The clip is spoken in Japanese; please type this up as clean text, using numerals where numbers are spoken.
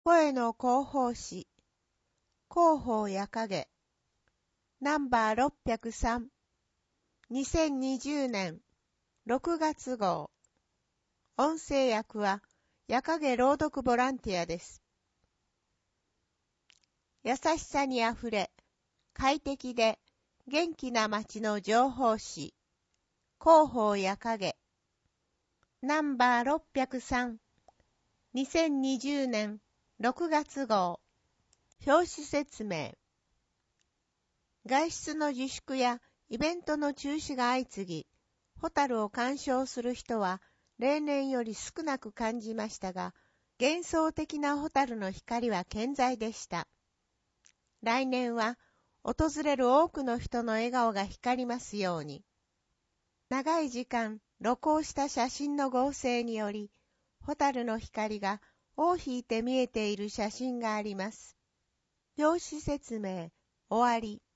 声の広報誌、広報や影、ナンバー603、2020年6月号。音声訳は、やかげ朗読ボランティアです。優しさにあふれ、快適で元気な街の情報誌、広報やかげ、ナンバー603、2020年6月号。表紙説明。外出の自粛やイベントの中止が相次ぎ、ホタルを鑑賞する人は例年より少なく感じましたが、幻想的なホタルの光は健在でした。来年は訪れる多くの人の笑顔が光りますように。長い時間露光した写真の合成により、ホタルの光が尾を引いて見えている写真があります。表紙説明、終わり。